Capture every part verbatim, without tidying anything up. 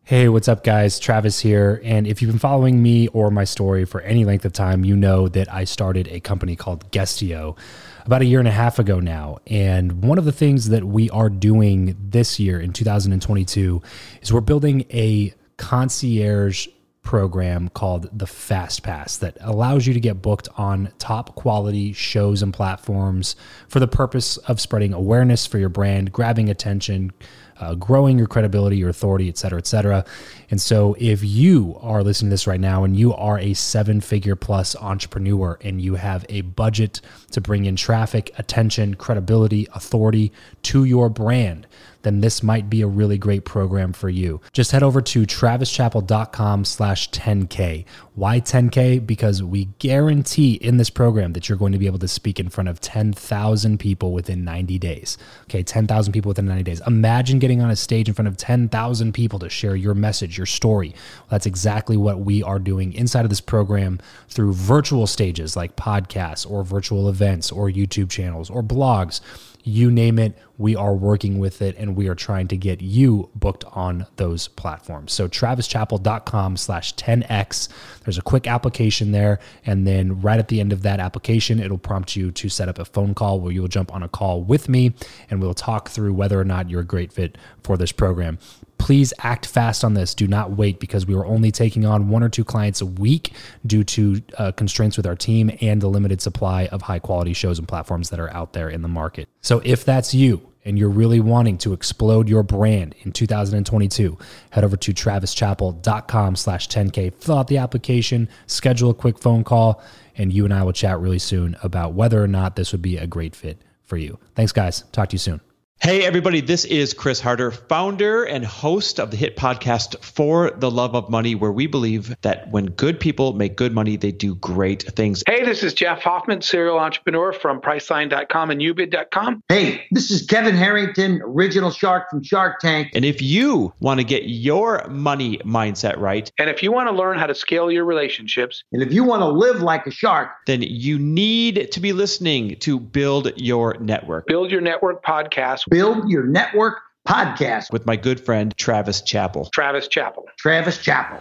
Hey, what's up, guys? Travis here. And if you've been following me or my story for any length of time, you know that I started a company called Guestio about a year and a half ago now. And one of the things that we are doing this year in two thousand twenty-two is we're building a concierge program called the Fast Pass that allows you to get booked on top quality shows and platforms for the purpose of spreading awareness for your brand, grabbing attention, Uh, growing your credibility, your authority, et cetera, et cetera. And so if you are listening to this right now and you are a seven figure plus entrepreneur and you have a budget to bring in traffic, attention, credibility, authority to your brand, then this might be a really great program for you. Just head over to travischappell.com slash 10K. Why ten K? Because we guarantee in this program that you're going to be able to speak in front of ten thousand people within ninety days. Okay, ten thousand people within ninety days. Imagine getting on a stage in front of ten thousand people to share your message, your story. Well, that's exactly what we are doing inside of this program through virtual stages like podcasts or virtual events or YouTube channels or blogs. You name it, we are working with it, and we are trying to get you booked on those platforms. So travischappell.com slash 10X. There's a quick application there, and then right at the end of that application, it'll prompt you to set up a phone call where you'll jump on a call with me, and we'll talk through whether or not you're a great fit for this program. Please act fast on this. Do not wait, because we are only taking on one or two clients a week due to uh, constraints with our team and the limited supply of high quality shows and platforms that are out there in the market. So if that's you and you're really wanting to explode your brand in two thousand twenty-two, head over to travischappell.com slash 10K, fill out the application, schedule a quick phone call, and you and I will chat really soon about whether or not this would be a great fit for you. Thanks, guys. Talk to you soon. Hey, everybody, this is Chris Harder, founder and host of the hit podcast For the Love of Money, where we believe that when good people make good money, they do great things. Hey, this is Jeff Hoffman, serial entrepreneur from Priceline dot com and ubid dot com. Hey, this is Kevin Harrington, original shark from Shark Tank. And if you want to get your money mindset right, and if you want to learn how to scale your relationships, and if you want to live like a shark, then you need to be listening to Build Your Network. Build Your Network podcast. Build Your Network podcast with my good friend, Travis Chappell. Travis Chappell. Travis Chappell.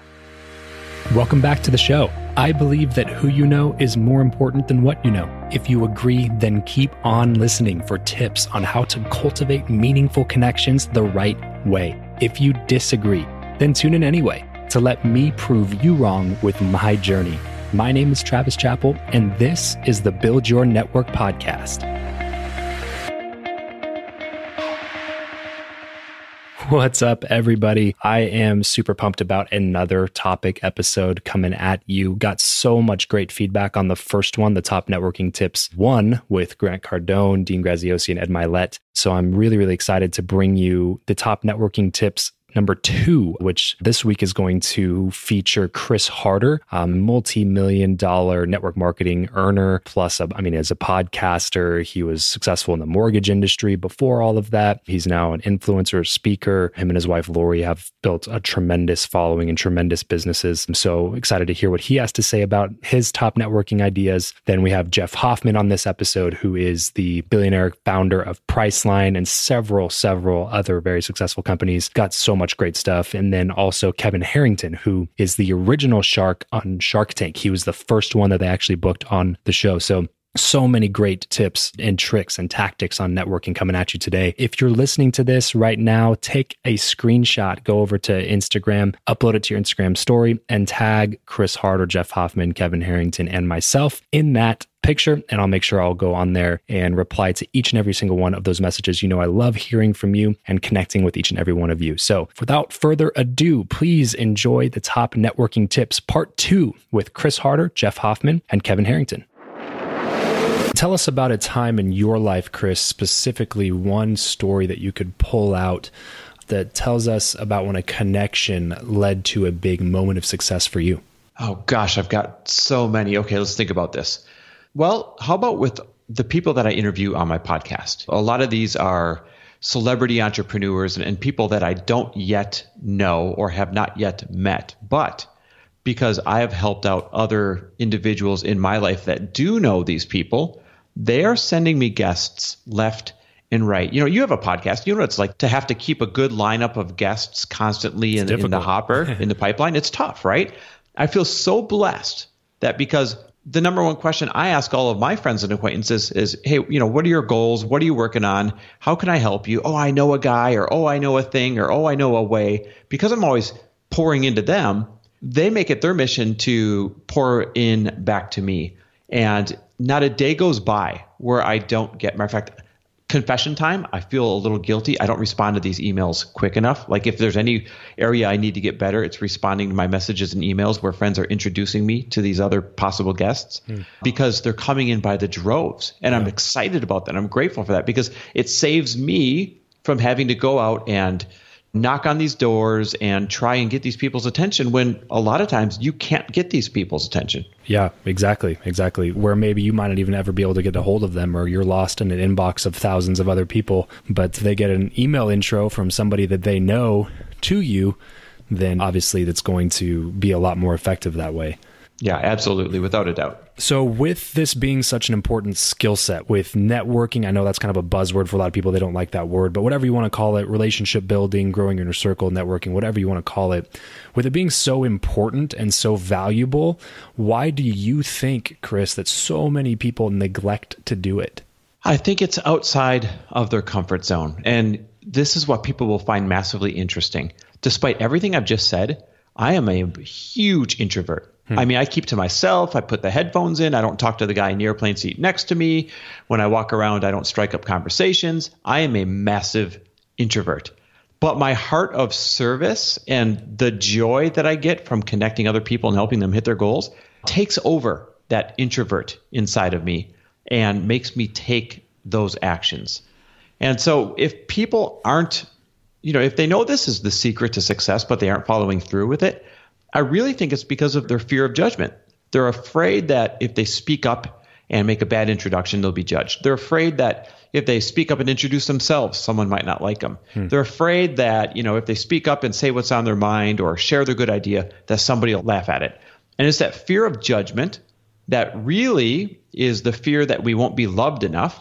Welcome back to the show. I believe that who you know is more important than what you know. If you agree, then keep on listening for tips on how to cultivate meaningful connections the right way. If you disagree, then tune in anyway to let me prove you wrong with my journey. My name is Travis Chappell, and this is the Build Your Network podcast. What's up, everybody? I am super pumped about another topic episode coming at you. Got so much great feedback on the first one, the Top Networking Tips one with Grant Cardone, Dean Graziosi, and Ed Milet. So I'm really, really excited to bring you the Top Networking Tips number two, which this week is going to feature Chris Harder, a multi-million dollar network marketing earner. Plus, I mean, as a podcaster, he was successful in the mortgage industry before all of that. He's now an influencer, speaker. Him and his wife, Lori, have built a tremendous following and tremendous businesses. I'm so excited to hear what he has to say about his top networking ideas. Then we have Jeff Hoffman on this episode, who is the billionaire founder of Priceline and several, several other very successful companies. Got so much great stuff. And then also Kevin Harrington, who is the original shark on Shark Tank. He was the first one that they actually booked on the show. So So many great tips and tricks and tactics on networking coming at you today. If you're listening to this right now, take a screenshot, go over to Instagram, upload it to your Instagram story, and tag Chris Harder, Jeff Hoffman, Kevin Harrington, and myself in that picture, and I'll make sure I'll go on there and reply to each and every single one of those messages. You know, I love hearing from you and connecting with each and every one of you. So without further ado, please enjoy the Top Networking Tips Part two with Chris Harder, Jeff Hoffman, and Kevin Harrington. Tell us about a time in your life, Chris, specifically one story that you could pull out that tells us about when a connection led to a big moment of success for you. Oh gosh, I've got so many. Okay, let's think about this. Well, how about with the people that I interview on my podcast? A lot of these are celebrity entrepreneurs and, and people that I don't yet know or have not yet met. But because I have helped out other individuals in my life that do know these people, they are sending me guests left and write. You know, you have a podcast. You know what it's like to have to keep a good lineup of guests constantly in, in the hopper, in the pipeline. It's tough, right? I feel so blessed that because the number one question I ask all of my friends and acquaintances is, hey, you know, what are your goals? What are you working on? How can I help you? Oh, I know a guy, or oh, I know a thing, or oh, I know a way. Because I'm always pouring into them, they make it their mission to pour in back to me. And not a day goes by where I don't get, matter of fact, confession time, I feel a little guilty. I don't respond to these emails quick enough. Like if there's any area I need to get better, it's responding to my messages and emails where friends are introducing me to these other possible guests hmm. because they're coming in by the droves. And yeah. I'm excited about that. I'm grateful for that because it saves me from having to go out and knock on these doors and try and get these people's attention when a lot of times you can't get these people's attention. Yeah, exactly. Exactly. Where maybe you might not even ever be able to get a hold of them, or you're lost in an inbox of thousands of other people, but they get an email intro from somebody that they know to you, then obviously that's going to be a lot more effective that way. Yeah, absolutely. Without a doubt. So with this being such an important skill set with networking, I know that's kind of a buzzword for a lot of people. They don't like that word, but whatever you want to call it, relationship building, growing your inner circle, networking, whatever you want to call it, with it being so important and so valuable, why do you think, Chris, that so many people neglect to do it? I think it's outside of their comfort zone. And this is what people will find massively interesting. Despite everything I've just said, I am a huge introvert. Hmm. I mean, I keep to myself. I put the headphones in. I don't talk to the guy in the airplane seat next to me. When I walk around, I don't strike up conversations. I am a massive introvert. But my heart of service and the joy that I get from connecting other people and helping them hit their goals takes over that introvert inside of me and makes me take those actions. And so if people aren't, you know, if they know this is the secret to success, but they aren't following through with it, I really think it's because of their fear of judgment. They're afraid that if they speak up and make a bad introduction, they'll be judged. They're afraid that if they speak up and introduce themselves, someone might not like them. Hmm. They're afraid that, you know, if they speak up and say what's on their mind or share their good idea, that somebody will laugh at it. And it's that fear of judgment that really is the fear that we won't be loved enough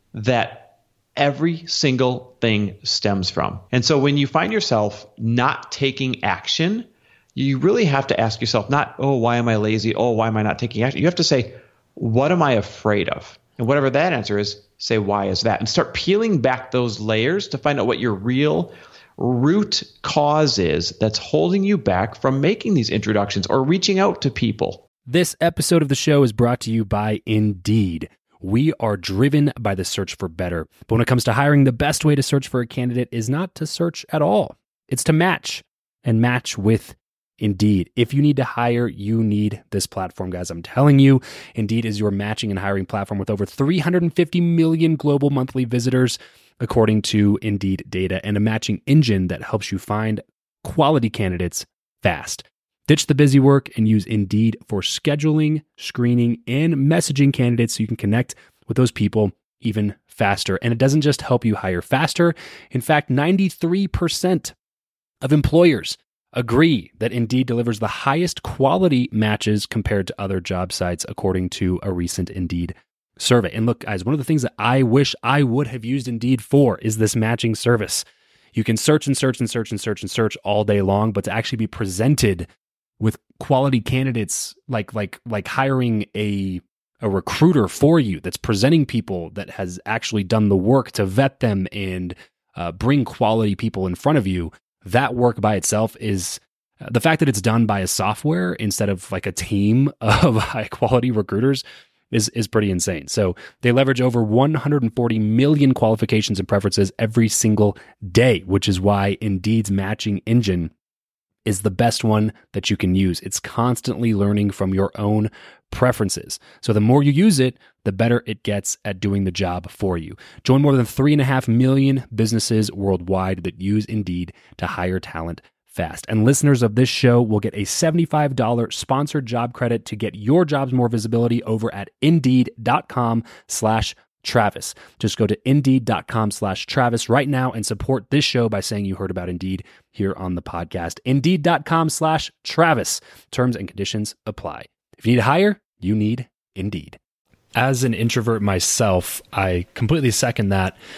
that every single thing stems from. And so when you find yourself not taking action, you really have to ask yourself not, oh, why am I lazy? Oh, why am I not taking action? You have to say, what am I afraid of? And whatever that answer is, say, why is that? And start peeling back those layers to find out what your real root cause is that's holding you back from making these introductions or reaching out to people. This episode of the show is brought to you by Indeed. We are driven by the search for better. But when it comes to hiring, the best way to search for a candidate is not to search at all. It's to match and match with Indeed. If you need to hire, you need this platform, guys. I'm telling you, Indeed is your matching and hiring platform with over three hundred fifty million global monthly visitors, according to Indeed data, and a matching engine that helps you find quality candidates fast. Ditch the busy work and use Indeed for scheduling, screening, and messaging candidates so you can connect with those people even faster. And it doesn't just help you hire faster. In fact, ninety-three percent of employers agree that Indeed delivers the highest quality matches compared to other job sites, according to a recent Indeed survey. And look, guys, one of the things that I wish I would have used Indeed for is this matching service. You can search and search and search and search and search all day long, but to actually be presented with quality candidates, like like like hiring a a recruiter for you that's presenting people that has actually done the work to vet them and uh, bring quality people in front of you. That work by itself is uh, the fact that it's done by a software instead of like a team of high quality recruiters is is pretty insane. So they leverage over one hundred forty million qualifications and preferences every single day, which is why Indeed's matching engine is the best one that you can use. It's constantly learning from your own preferences. So the more you use it, the better it gets at doing the job for you. Join more than three and a half million businesses worldwide that use Indeed to hire talent fast. And listeners of this show will get a seventy-five dollars sponsored job credit to get your jobs more visibility over at indeed.com slash Travis. Just go to indeed.com slash Travis right now and support this show by saying you heard about Indeed here on the podcast. Indeed.com slash Travis. Terms and conditions apply. If you need to hire, you need Indeed. As an introvert myself, I completely second that.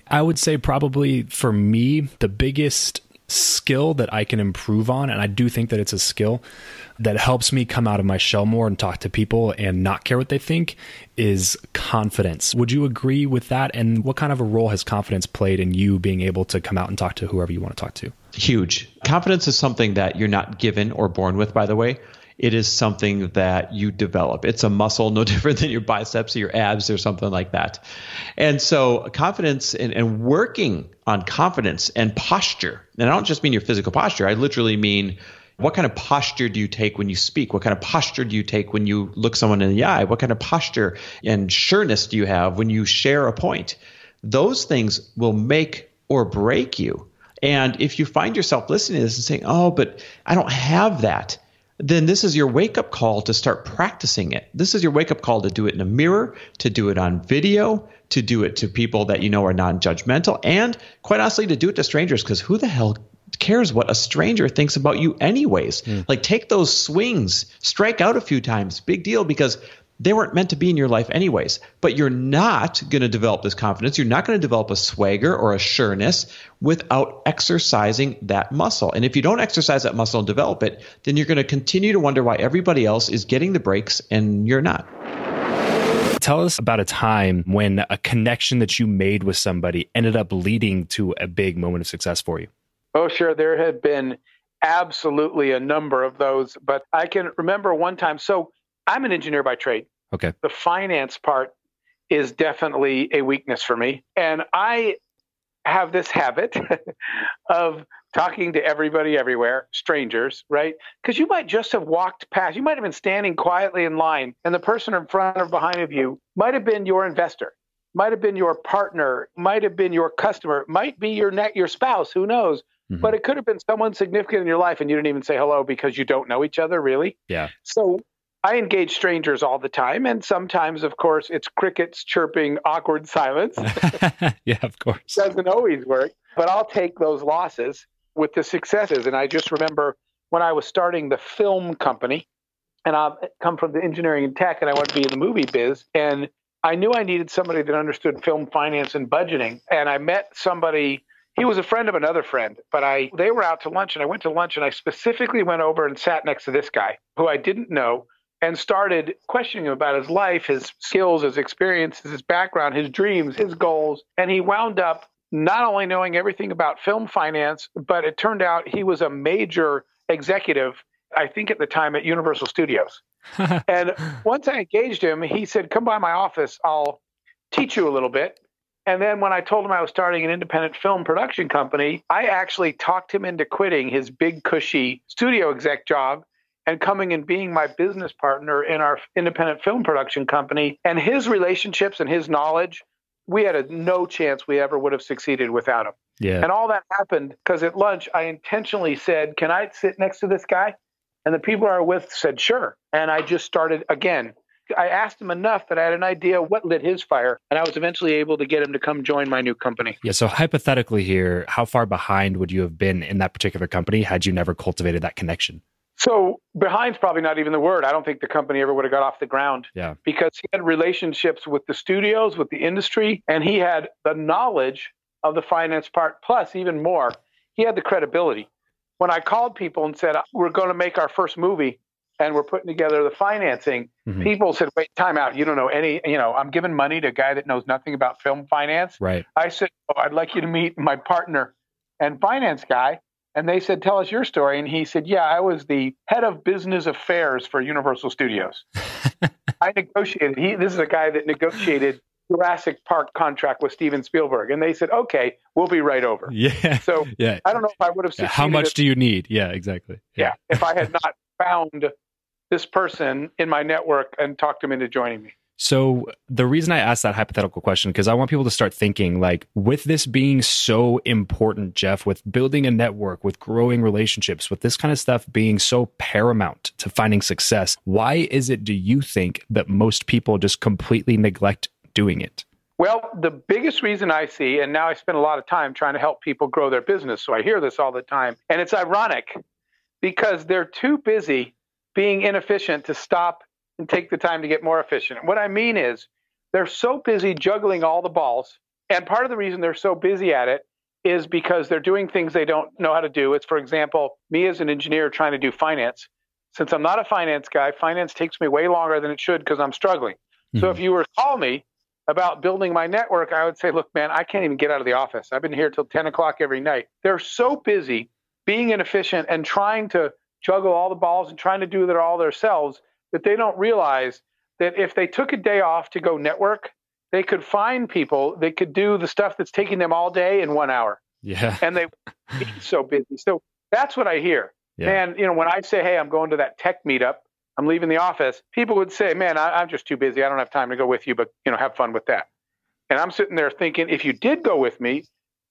I would say probably for me, the biggest skill that I can improve on, and I do think that it's a skill that helps me come out of my shell more and talk to people and not care what they think, is confidence. Would you agree with that? And what kind of a role has confidence played in you being able to come out and talk to whoever you want to talk to? Huge. Confidence is something that you're not given or born with, by the way. It is something that you develop. It's a muscle, no different than your biceps or your abs or something like that. And so confidence and, and working on confidence and posture, and I don't just mean your physical posture, I literally mean what kind of posture do you take when you speak? What kind of posture do you take when you look someone in the eye? What kind of posture and sureness do you have when you share a point? Those things will make or break you. And if you find yourself listening to this and saying, oh, but I don't have that, then this is your wake-up call to start practicing it. This is your wake-up call to do it in a mirror, to do it on video, to do it to people that you know are non-judgmental, and quite honestly, to do it to strangers, because who the hell cares what a stranger thinks about you anyways? Mm. Like, take those swings, strike out a few times, big deal, because they weren't meant to be in your life anyways. But you're not going to develop this confidence. You're not going to develop a swagger or a sureness without exercising that muscle. And if you don't exercise that muscle and develop it, then you're going to continue to wonder why everybody else is getting the breaks and you're not. Tell us about a time when a connection that you made with somebody ended up leading to a big moment of success for you. Oh, sure. There had been absolutely a number of those, but I can remember one time. So I'm an engineer by trade. Okay. The finance part is definitely a weakness for me. And I have this habit of talking to everybody everywhere, strangers, right? Because you might just have walked past, you might have been standing quietly in line, and the person in front or behind of you might have been your investor, might have been your partner, might have been your customer, might be your net, your spouse, who knows? Mm-hmm. But it could have been someone significant in your life, and you didn't even say hello because you don't know each other, really. Yeah. So I engage strangers all the time. And sometimes, of course, it's crickets chirping, awkward silence. Yeah, of course. Doesn't always work. But I'll take those losses with the successes. And I just remember when I was starting the film company, and I come from the engineering and tech, and I wanted to be in the movie biz. And I knew I needed somebody that understood film finance and budgeting. And I met somebody. He was a friend of another friend, but I they were out to lunch, and I went to lunch, and I specifically went over and sat next to this guy who I didn't know, and started questioning him about his life, his skills, his experiences, his background, his dreams, his goals. And he wound up not only knowing everything about film finance, but it turned out he was a major executive, I think at the time, at Universal Studios. And once I engaged him, he said, come by my office, I'll teach you a little bit. And then when I told him I was starting an independent film production company, I actually talked him into quitting his big, cushy studio exec job and coming and being my business partner in our independent film production company. And his relationships and his knowledge, we had a no chance we ever would have succeeded without him. Yeah. And all that happened because at lunch, I intentionally said, can I sit next to this guy? And the people I was with said, sure. And I just started again. I asked him enough that I had an idea what lit his fire. And I was eventually able to get him to come join my new company. Yeah. So hypothetically here, how far behind would you have been in that particular company had you never cultivated that connection? So behind's probably not even the word. I don't think the company ever would have got off the ground. Yeah. Because he had relationships with the studios, with the industry, and he had the knowledge of the finance part. Plus, even more, he had the credibility. When I called people and said, we're going to make our first movie and we're putting together the financing, mm-hmm. people said, wait, time out. You don't know any, you know, I'm giving money to a guy that knows nothing about film finance. Right. I said, oh, I'd like you to meet my partner and finance guy. And they said, tell us your story. And he said, yeah, I was the head of business affairs for Universal Studios. I negotiated. He, this is a guy that negotiated Jurassic Park contract with Steven Spielberg. And they said, okay, we'll be right over. Yeah. So yeah. I don't know if I would have succeeded. Yeah. How much do you need? Yeah, exactly. Yeah. yeah. If I had not found this person in my network and talked him into joining me. So the reason I asked that hypothetical question, because I want people to start thinking, like, with this being so important, Jeff, with building a network, with growing relationships, with this kind of stuff being so paramount to finding success, why is it, do you think, that most people just completely neglect doing it? Well, the biggest reason I see, and now I spend a lot of time trying to help people grow their business, so I hear this all the time, and it's ironic because they're too busy being inefficient to stop and take the time to get more efficient. What I mean is they're so busy juggling all the balls And part of the reason they're so busy at it is because they're doing things they don't know how to do. It's, for example, me as an engineer trying to do finance. Since I'm not a finance guy, finance takes me way longer than it should because I'm struggling. Mm-hmm. So if you were to call me about building my network, I would say, look, man, I can't even get out of the office. I've been here till ten o'clock every night. They're so busy being inefficient and trying to juggle all the balls and trying to do it all themselves that they don't realize that if they took a day off to go network, they could find people that could do the stuff that's taking them all day in one hour. Yeah. And they be so busy. So that's what I hear. Yeah. Man, you know, when I say, hey, I'm going to that tech meetup, I'm leaving the office, people would say, man, I, I'm just too busy. I don't have time to go with you, but, you know, have fun with that. And I'm sitting there thinking, if you did go with me,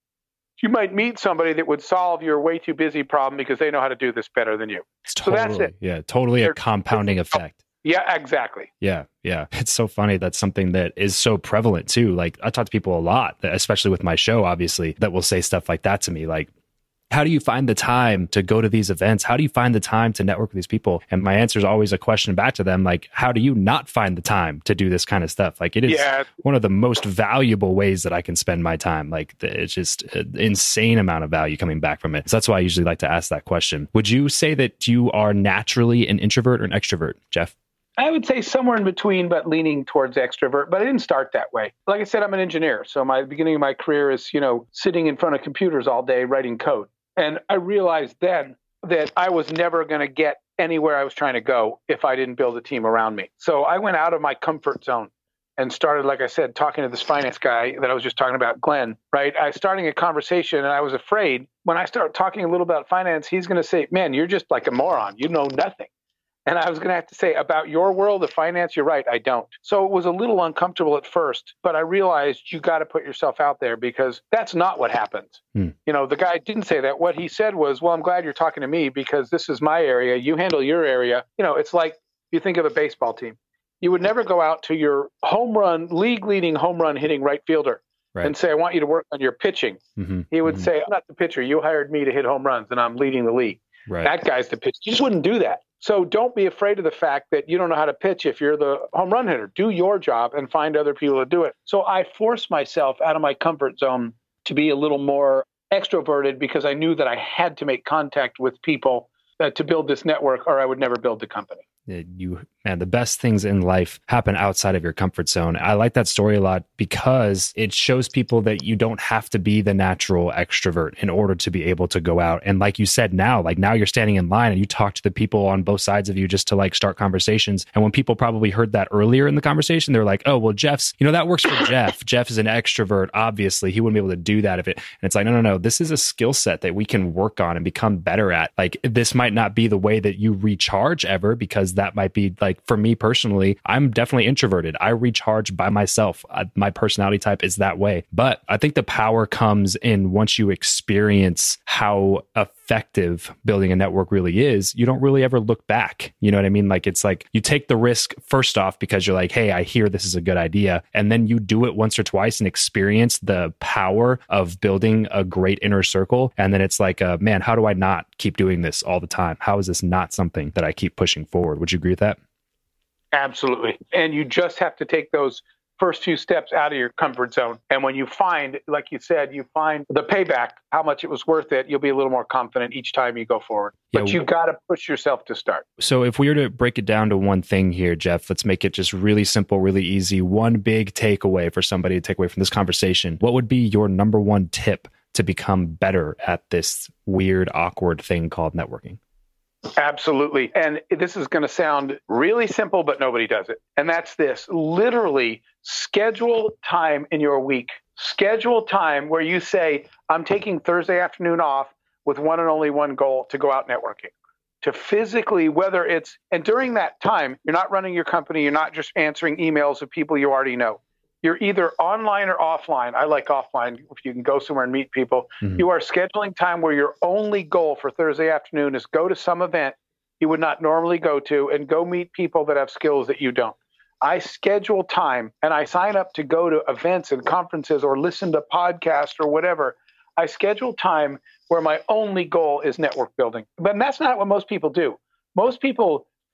you might meet somebody that would solve your way too busy problem because they know how to do this better than you. It's totally, so that's it. Yeah, totally They're, a compounding effect. Yeah, exactly. Yeah, yeah. It's so funny. That's something that is so prevalent too. Like I talk to people a lot, especially with my show, obviously, that will say stuff like that to me. Like, how do you find the time to go to these events? How do you find the time to network with these people? And my answer is always a question back to them. Like, how do you not find the time to do this kind of stuff? Like it is yeah. one of the most valuable ways that I can spend my time. Like it's just an insane amount of value coming back from it. So that's why I usually like to ask that question. Would you say that you are naturally an introvert or an extrovert, Jeff? I would say somewhere in between, but leaning towards extrovert. But I didn't start that way. Like I said, I'm an engineer. So my beginning of my career is, you know, sitting in front of computers all day writing code. And I realized then that I was never going to get anywhere I was trying to go if I didn't build a team around me. So I went out of my comfort zone and started, like I said, talking to this finance guy that I was just talking about, Glenn, right? I was starting a conversation and I was afraid when I start talking a little about finance, he's going to say, man, you're just like a moron. You know nothing. And I was going to have to say, about your world of finance, you're right, I don't. So it was a little uncomfortable at first, but I realized you got to put yourself out there because that's not what happens. Hmm. You know, the guy didn't say that. What he said was, well, I'm glad you're talking to me because this is my area. You handle your area. You know, it's like you think of a baseball team. You would never go out to your home run, league-leading home run hitting right fielder right. and say, I want you to work on your pitching. Mm-hmm. He would mm-hmm. say, I'm not the pitcher. You hired me to hit home runs and I'm leading the league. Right. That guy's the pitcher. You just wouldn't do that. So don't be afraid of the fact that you don't know how to pitch if you're the home run hitter. Do your job and find other people to do it. So I forced myself out of my comfort zone to be a little more extroverted because I knew that I had to make contact with people uh, to build this network or I would never build the company. You, man, the best things in life happen outside of your comfort zone. I like that story a lot because it shows people that you don't have to be the natural extrovert in order to be able to go out. And like you said, now, like now you're standing in line and you talk to the people on both sides of you just to like start conversations. And when people probably heard that earlier in the conversation, they're like, oh, well, Jeff's, you know, that works for Jeff. Jeff is an extrovert. Obviously, he wouldn't be able to do that if it, and it's like, no, no, no, this is a skill set that we can work on and become better at. Like this might not be the way that you recharge ever because that might be like, for me personally, I'm definitely introverted. I recharge by myself. I, my personality type is that way. But I think the power comes in once you experience how effective building a network really is, you don't really ever look back. You know what I mean? Like, it's like you take the risk first off because you're like, hey, I hear this is a good idea. And then you do it once or twice and experience the power of building a great inner circle. And then it's like, uh, man, how do I not keep doing this all the time? How is this not something that I keep pushing forward? Would you agree with that? Absolutely. And you just have to take those first few steps out of your comfort zone. And when you find, like you said, you find the payback, how much it was worth it, you'll be a little more confident each time you go forward. But yeah, you got to push yourself to start. So if we were to break it down to one thing here, Jeff, let's make it just really simple, really easy. One big takeaway for somebody to take away from this conversation. What would be your number one tip to become better at this weird, awkward thing called networking? Absolutely. And this is going to sound really simple, but nobody does it. And that's this. Literally schedule time in your week. Schedule time where you say, I'm taking Thursday afternoon off with one and only one goal, to go out networking. To physically, whether it's, and during that time, you're not running your company, you're not just answering emails of people you already know. You're either online or offline. I like offline if you can go somewhere and meet people. Mm-hmm. You are scheduling time where your only goal for Thursday afternoon is go to some event you would not normally go to and go meet people that have skills that you don't. I schedule time and I sign up to go to events and conferences or listen to podcasts or whatever. I schedule time where my only goal is network building. But that's not what most people do. Most people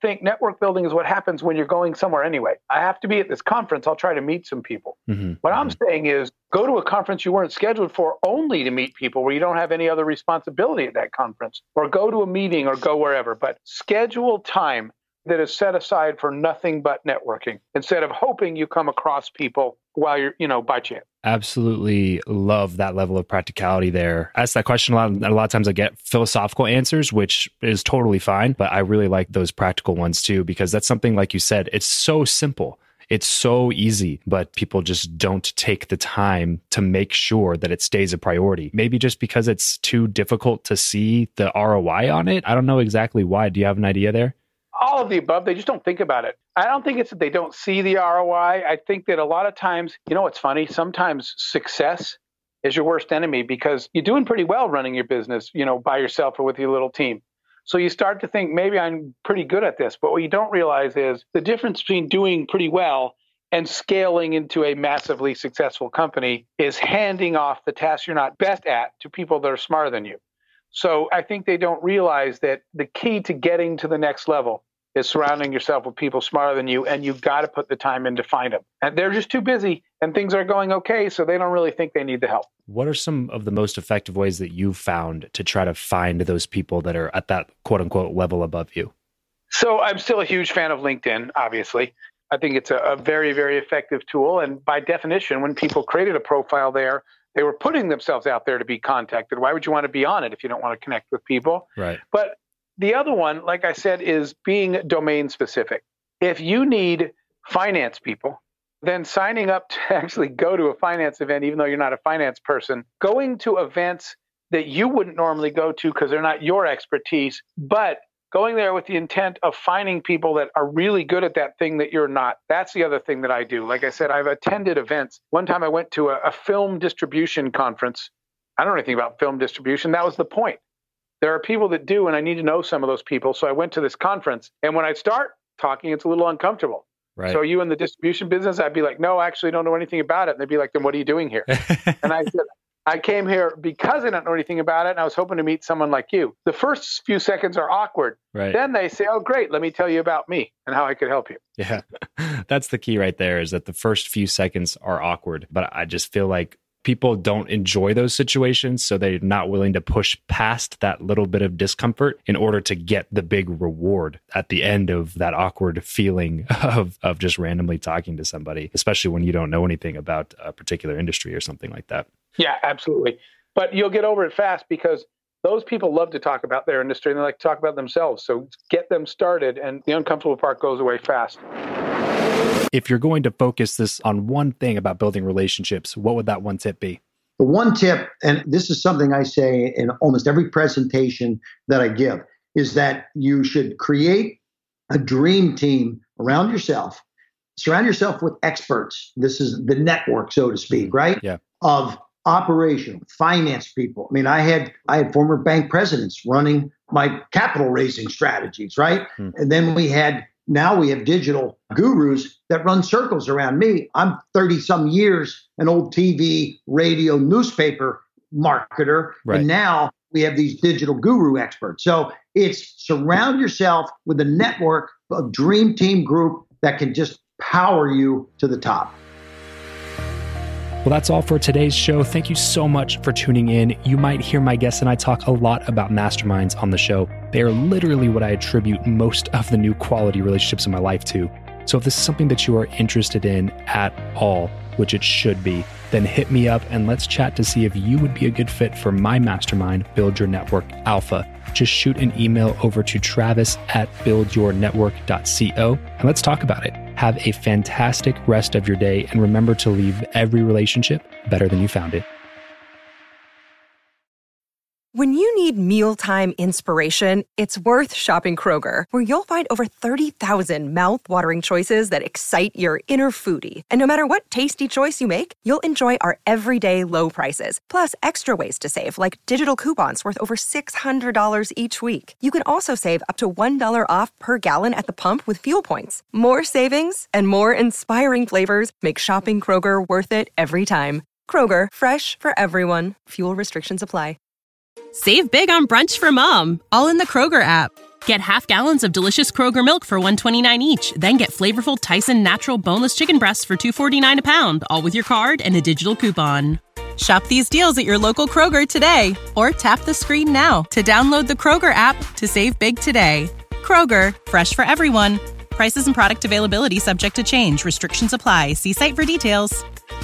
think network building is what happens when you're going somewhere anyway. I have to be at this conference. I'll try to meet some people. Mm-hmm. What mm-hmm. I'm saying is go to a conference you weren't scheduled for only to meet people where you don't have any other responsibility at that conference, or go to a meeting or go wherever, but schedule time that is set aside for nothing but networking instead of hoping you come across people while you're, you know, by chance. Absolutely love that level of practicality there. I ask that question a lot. A lot of times I get philosophical answers, which is totally fine, but I really like those practical ones too, because that's something, like you said, it's so simple. It's so easy, but people just don't take the time to make sure that it stays a priority. Maybe just because it's too difficult to see the R O I on it. I don't know exactly why. Do you have an idea there? All of the above. They just don't think about it. I don't think it's that they don't see the R O I. I think that a lot of times, you know what's funny? Sometimes success is your worst enemy because you're doing pretty well running your business, you know, by yourself or with your little team. So you start to think, maybe I'm pretty good at this. But what you don't realize is the difference between doing pretty well and scaling into a massively successful company is handing off the tasks you're not best at to people that are smarter than you. So I think they don't realize that the key to getting to the next level is surrounding yourself with people smarter than you, and you've got to put the time in to find them. And they're just too busy, and things are going okay, so they don't really think they need the help. What are some of the most effective ways that you've found to try to find those people that are at that quote-unquote level above you? So I'm still a huge fan of LinkedIn, obviously. I think it's a, a very, very effective tool. And by definition, when people created a profile there, they were putting themselves out there to be contacted. Why would you want to be on it if you don't want to connect with people? Right. But the other one, like I said, is being domain specific. If you need finance people, then signing up to actually go to a finance event, even though you're not a finance person, going to events that you wouldn't normally go to because they're not your expertise, but going there with the intent of finding people that are really good at that thing that you're not. That's the other thing that I do. Like I said, I've attended events. One time I went to a, a film distribution conference. I don't know anything about film distribution. That was the point. There are people that do, and I need to know some of those people. So I went to this conference, and when I start talking, it's a little uncomfortable. Right. So are you in the distribution business? I'd be like, no, I actually don't know anything about it. And they'd be like, then what are you doing here? And I said, I came here because I don't know anything about it, and I was hoping to meet someone like you. The first few seconds are awkward. Right. Then they say, oh, great, let me tell you about me and how I could help you. Yeah, that's the key right there, is that the first few seconds are awkward. But I just feel like people don't enjoy those situations, so they're not willing to push past that little bit of discomfort in order to get the big reward at the end of that awkward feeling of, of just randomly talking to somebody, especially when you don't know anything about a particular industry or something like that. Yeah, absolutely. But you'll get over it fast because those people love to talk about their industry and they like to talk about themselves. So get them started and the uncomfortable part goes away fast. If you're going to focus this on one thing about building relationships, what would that one tip be? The one tip, and this is something I say in almost every presentation that I give, is that you should create a dream team around yourself. Surround yourself with experts. This is the network, so to speak, right? Yeah. Of operational, finance people. I mean, I had I had former bank presidents running my capital raising strategies, right? Hmm. And then we had, now we have digital gurus that run circles around me. I'm thirty some years, an old T V, radio, newspaper marketer. Right. And now we have these digital guru experts. So it's surround yourself with a network, a dream team group that can just power you to the top. Well, that's all for today's show. Thank you so much for tuning in. You might hear my guests and I talk a lot about masterminds on the show. They are literally what I attribute most of the new quality relationships in my life to. So if this is something that you are interested in at all, which it should be, then hit me up and let's chat to see if you would be a good fit for my mastermind, Build Your Network Alpha. Just shoot an email over to Travis at build your network dot co and let's talk about it. Have a fantastic rest of your day and remember to leave every relationship better than you found it. When you need mealtime inspiration, it's worth shopping Kroger, where you'll find over thirty thousand mouth-watering choices that excite your inner foodie. And no matter what tasty choice you make, you'll enjoy our everyday low prices, plus extra ways to save, like digital coupons worth over six hundred dollars each week. You can also save up to one dollar off per gallon at the pump with fuel points. More savings and more inspiring flavors make shopping Kroger worth it every time. Kroger, fresh for everyone. Fuel restrictions apply. Save big on brunch for mom, all in the Kroger app. Get half gallons of delicious Kroger milk for one dollar and twenty-nine cents each. Then get flavorful Tyson natural boneless chicken breasts for two dollars and forty-nine cents a pound, all with your card and a digital coupon. Shop these deals at your local Kroger today, or tap the screen now to download the Kroger app to save big today. Kroger, fresh for everyone. Prices and product availability subject to change. Restrictions apply. See site for details.